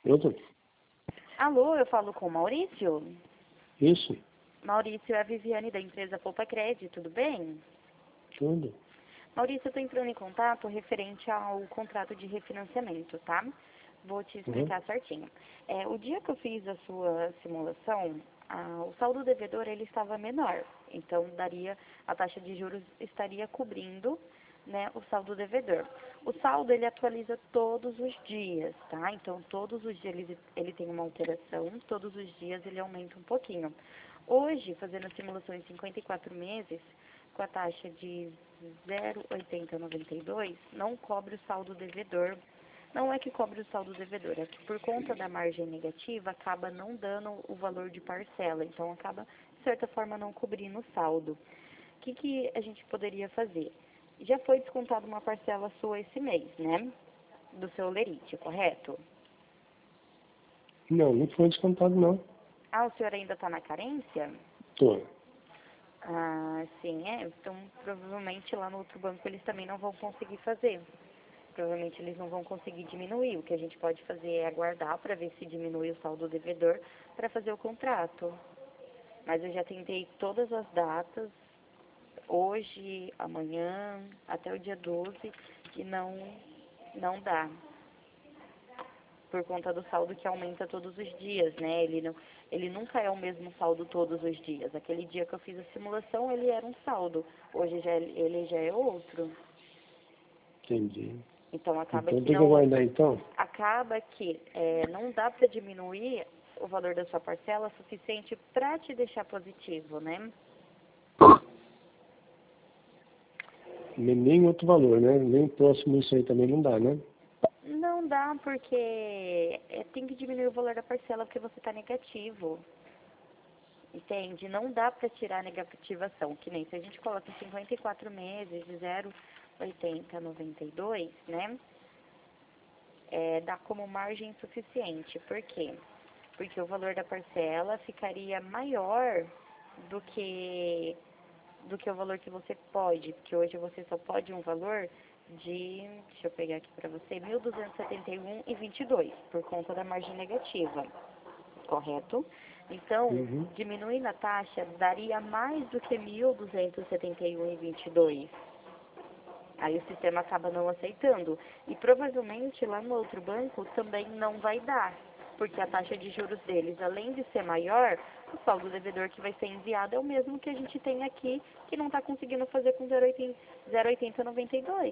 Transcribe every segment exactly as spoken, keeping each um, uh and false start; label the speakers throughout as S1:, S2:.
S1: Outro?
S2: Alô, eu falo com o Maurício?
S1: Isso?
S2: Maurício, é a Viviane da empresa Poupa Crédito, tudo bem?
S1: Tudo.
S2: Maurício, eu estou entrando em contato referente ao contrato de refinanciamento, tá? Vou te explicar
S1: Uhum.
S2: certinho. É, o dia que eu fiz a sua simulação, a, o saldo devedor ele estava menor. Então, daria, a taxa de juros estaria cobrindo, né, o saldo devedor. O saldo, ele atualiza todos os dias, tá? Então, todos os dias ele, ele tem uma alteração, todos os dias ele aumenta um pouquinho. Hoje, fazendo a simulação em cinquenta e quatro meses, com a taxa de zero vírgula oitenta noventa e dois, não cobre o saldo devedor. Não é que cobre o saldo devedor, é que por conta da margem negativa, acaba não dando o valor de parcela. Então, acaba, de certa forma, não cobrindo o saldo. O que, que a gente poderia fazer? Já foi descontado uma parcela sua esse mês, né? Do seu lerite, correto?
S1: Não, não foi descontado, não.
S2: Ah, o senhor ainda está na carência?
S1: Tô.
S2: Ah, sim, é. Então, provavelmente lá no outro banco eles também não vão conseguir fazer. Provavelmente eles não vão conseguir diminuir. O que a gente pode fazer é aguardar para ver se diminui o saldo devedor para fazer o contrato. Mas eu já tentei todas as datas, hoje, amanhã, até o dia doze, e não, não dá. Por conta do saldo que aumenta todos os dias, né? Ele, não, ele nunca é o mesmo saldo todos os dias. Aquele dia que eu fiz a simulação, ele era um saldo. Hoje já, ele já é outro.
S1: Entendi.
S2: Então acaba
S1: Então
S2: que
S1: tem que
S2: não,
S1: aguardar, então?
S2: acaba que é, não dá para diminuir o valor da sua parcela suficiente para te deixar positivo, né?
S1: Nem nem outro valor, né? Nem próximo isso aí também não dá, né?
S2: Não dá porque é, tem que diminuir o valor da parcela porque você está negativo. Entende? Não dá para tirar a negativação. Que nem se a gente coloca em cinquenta e quatro meses de zero vírgula oitenta noventa e dois, né? É, dá como margem suficiente. Por quê? Porque o valor da parcela ficaria maior do que do que o valor que você pode, porque hoje você só pode um valor de, deixa eu pegar aqui para você, mil duzentos e setenta e um vírgula vinte e dois, por conta da margem negativa, correto? Então,
S1: Uhum.
S2: diminuindo a taxa, daria mais do que mil duzentos e setenta e um vírgula vinte e dois. Aí o sistema acaba não aceitando. E provavelmente lá no outro banco também não vai dar, porque a taxa de juros deles, além de ser maior, o saldo devedor que vai ser enviado é o mesmo que a gente tem aqui, que não está conseguindo fazer com zero vírgula oitenta noventa e dois.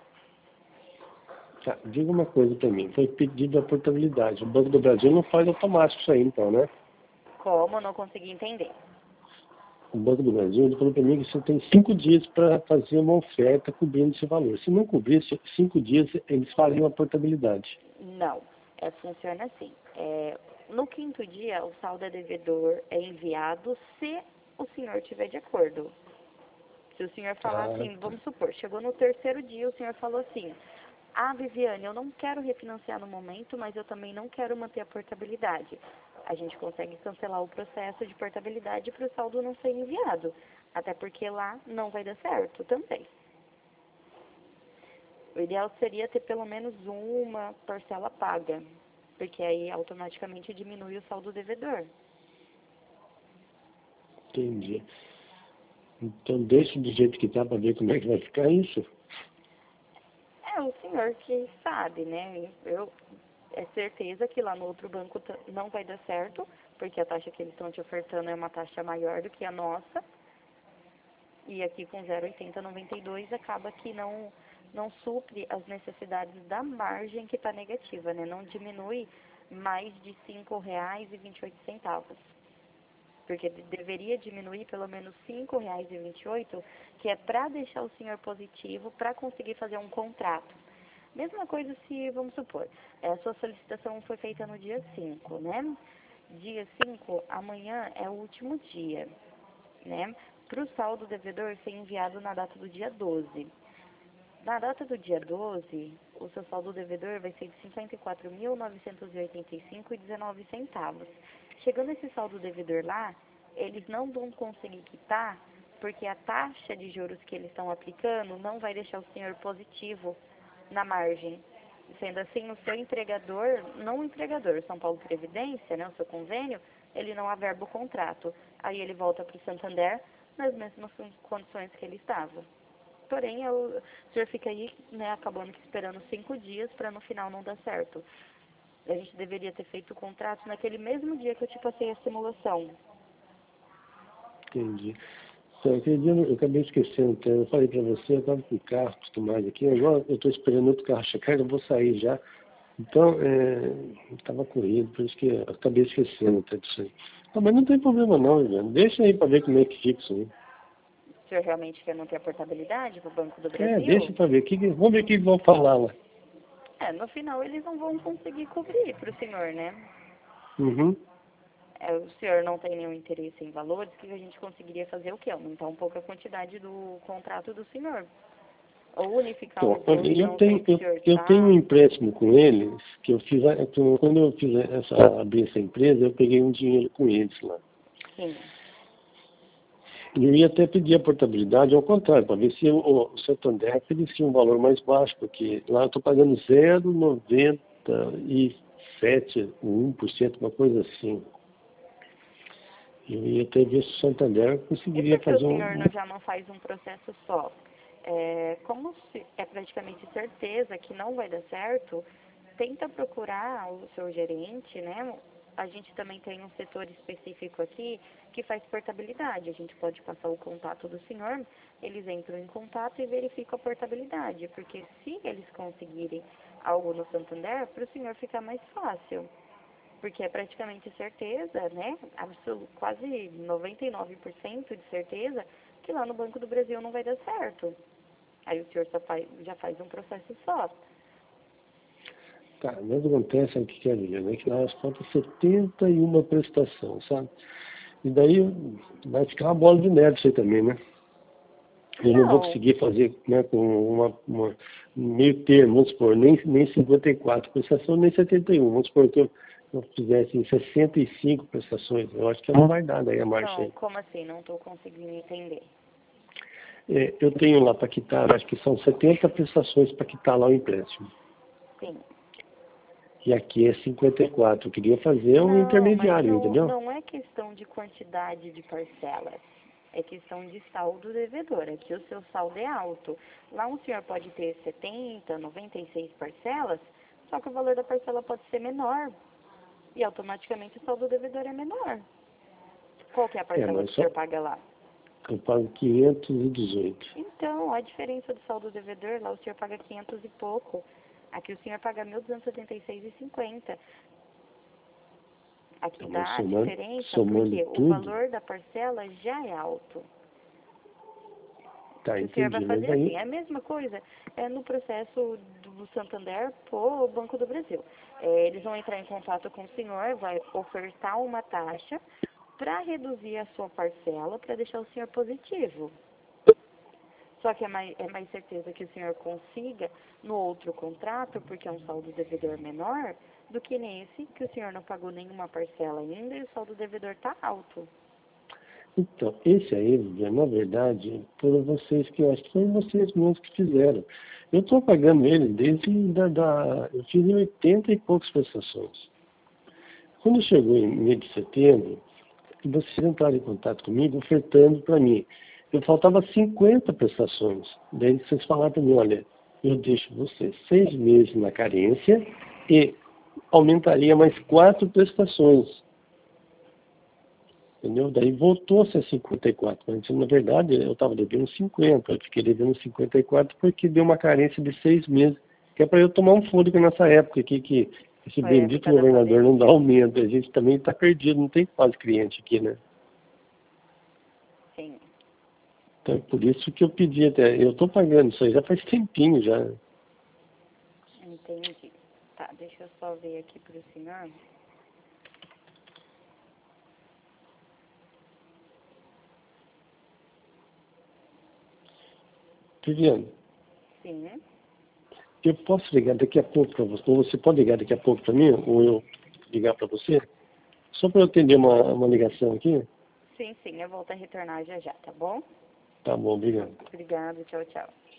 S1: Tá, diga uma coisa para mim. Foi pedido a portabilidade. O Banco do Brasil não faz automático isso aí, então, né?
S2: Como? Eu não consegui entender.
S1: O Banco do Brasil ele falou para mim que você tem cinco dias para fazer uma oferta cobrindo esse valor. Se não cobrisse cinco dias, eles fariam a portabilidade.
S2: Não, é, funciona assim. É, no quinto dia, o saldo é devedor é enviado se o senhor tiver de acordo. Se o senhor falar
S1: Ah,
S2: assim,
S1: tá.
S2: vamos supor, chegou no terceiro dia, o senhor falou assim, ah, Viviane, eu não quero refinanciar no momento, mas eu também não quero manter a portabilidade. A gente consegue cancelar o processo de portabilidade para o saldo não ser enviado. Até porque lá não vai dar certo também. O ideal seria ter pelo menos uma parcela paga, porque aí automaticamente diminui o saldo devedor.
S1: Entendi. Então deixa do jeito que tá para ver como é que vai ficar isso.
S2: É o senhor que sabe, né? Eu, é certeza que lá no outro banco t- não vai dar certo, porque a taxa que eles estão te ofertando é uma taxa maior do que a nossa. E aqui com zero vírgula oitenta noventa e dois acaba que não, não supre as necessidades da margem que está negativa, né? Não diminui mais de cinco reais e vinte e oito centavos. Porque de- deveria diminuir pelo menos cinco reais e vinte e oito, que é para deixar o senhor positivo, para conseguir fazer um contrato. Mesma coisa se, vamos supor, é, a sua solicitação foi feita no dia cinco, né? Dia cinco, amanhã é o último dia, né? Para o saldo devedor ser enviado na data do dia doze. Na data do dia doze, o seu saldo devedor vai ser de cinquenta e quatro mil novecentos e oitenta e cinco reais e dezenove centavos. Chegando esse saldo devedor lá, eles não vão conseguir quitar, porque a taxa de juros que eles estão aplicando não vai deixar o senhor positivo na margem. Sendo assim, o seu empregador, não o empregador, São Paulo Previdência, né, o seu convênio, ele não averba o contrato. Aí ele volta para o Santander nas mesmas condições que ele estava. Porém, eu, o senhor fica aí, né, acabando que esperando cinco dias para no final não dar certo. A gente deveria ter feito o contrato naquele mesmo dia que eu te passei a simulação.
S1: Entendi. Então, aquele dia eu acabei esquecendo, então, eu falei para você, eu estava com o carro acostumado aqui, agora eu estou esperando outro carro chegar, eu vou sair já. Então, é, estava corrido, por isso que eu acabei esquecendo até disso aí. Ah, mas não tem problema não, Viviane. Deixa aí para ver como é que fica isso aí.
S2: O senhor realmente quer manter a portabilidade para o Banco do Brasil?
S1: É, deixa para ver. Que, que- vamos ver o que vão falar lá.
S2: É, no final eles não vão conseguir cobrir para o senhor, né?
S1: Uhum.
S2: É, o senhor não tem nenhum interesse em valores, que a gente conseguiria fazer o quê? Aumentar um pouco a quantidade do contrato do senhor. Ou unificar
S1: Então,
S2: os
S1: olha,
S2: dois,
S1: eu
S2: não sei
S1: tenho,
S2: se o
S1: eu,
S2: senhor
S1: eu tenho um
S2: sabe.
S1: empréstimo com eles, que eu fiz, a- que quando eu fiz essa, abri essa empresa, eu peguei um dinheiro com eles lá.
S2: Sim.
S1: E eu ia até pedir a portabilidade ao contrário, para ver se o, o Santander oferecia um valor mais baixo, porque lá eu estou pagando zero vírgula noventa e sete, um por cento, uma coisa assim. Eu ia até ver se o Santander
S2: E
S1: conseguiria
S2: por que o
S1: fazer
S2: senhor
S1: um...
S2: não, já não faz um processo só? É, como se é praticamente certeza que não vai dar certo, tenta procurar o seu gerente, né? A gente também tem um setor específico aqui que faz portabilidade. A gente pode passar o contato do senhor, eles entram em contato e verificam a portabilidade, porque se eles conseguirem algo no Santander, para o senhor ficar mais fácil. Porque é praticamente certeza, né? Absolu quase noventa e nove por cento de certeza que lá no Banco do Brasil não vai dar certo. Aí o senhor só faz, já faz um processo só.
S1: Tá, mas acontece o que quer dizer, né? Que lá falta setenta e uma prestação, sabe? E daí vai ficar uma bola de neve isso aí também, né? Eu não vou
S2: Não,
S1: conseguir fazer, né, com uma, uma meio termo, vamos supor, nem, nem cinquenta e quatro prestações, nem setenta e um. Vamos supor que eu, eu fizesse em sessenta e cinco prestações. Eu acho que não vai dar daí a marcha
S2: não,
S1: aí.
S2: como assim? Não estou conseguindo entender.
S1: É, eu tenho lá para quitar, acho que são setenta prestações para quitar lá o empréstimo.
S2: Sim.
S1: E aqui é cinquenta e quatro. Eu queria fazer um
S2: Não, mas
S1: intermediário,
S2: não,
S1: entendeu?
S2: não é questão de quantidade de parcelas. É questão de saldo devedor. Aqui o seu saldo é alto. Lá um senhor pode ter setenta, noventa e seis parcelas, só que o valor da parcela pode ser menor. E automaticamente o saldo devedor é menor. Qual que é a
S1: É,
S2: parcela que
S1: mas
S2: o
S1: só
S2: senhor paga lá?
S1: eu pago quinhentos e dezoito.
S2: Então, a diferença do saldo devedor, lá o senhor paga quinhentos e pouco. Aqui o senhor paga mil duzentos e setenta e seis e cinquenta. Aqui
S1: Então, mas
S2: dá a
S1: somando,
S2: diferença
S1: somando
S2: porque o
S1: tudo,
S2: valor da parcela já é alto.
S1: tá,
S2: Que o senhor vai
S1: entendi. Mas
S2: fazer assim,
S1: aí,
S2: é a mesma coisa é no processo do Santander pro Banco do Brasil. É, eles vão entrar em contato com o senhor, vai ofertar uma taxa para reduzir a sua parcela, para deixar o senhor positivo. Só que é mais, é mais certeza que o senhor consiga no outro contrato, porque é um saldo devedor menor, do que nesse, que o senhor não pagou nenhuma parcela ainda e o saldo devedor está alto.
S1: então, esse aí, Viviane, na verdade, foram vocês que, eu acho que foram vocês mesmos que fizeram. Eu estou pagando ele desde da, da, eu fiz em oitenta e poucas prestações. Quando chegou em mês de setembro, vocês entraram em contato comigo ofertando para mim. Eu faltava cinquenta prestações. Daí vocês falaram para mim, olha, eu deixo você seis meses na carência e aumentaria mais quatro prestações. Entendeu? Daí voltou-se a cinquenta e quatro. Mas, na verdade, eu estava devendo cinquenta. Eu fiquei devendo cinquenta e quatro porque deu uma carência de seis meses. Que é para eu tomar um fôlego nessa época aqui, que esse
S2: Foi a
S1: bendito
S2: época da
S1: governador não dá
S2: pandemia.
S1: aumento. A gente também está perdido, não tem quase cliente aqui, né?
S2: Sim,
S1: Então, é por isso que eu pedi até. Eu estou pagando isso aí já faz tempinho já.
S2: entendi. Tá, deixa eu só ver aqui para o senhor.
S1: Viviane,
S2: Sim,
S1: eu posso ligar daqui a pouco para você? Ou você pode ligar daqui a pouco para mim? Ou eu ligar para você? Só para eu atender uma, uma ligação aqui?
S2: sim, sim, eu volto a retornar já já, tá bom?
S1: Tá bom, obrigado.
S2: Obrigada, tchau, tchau.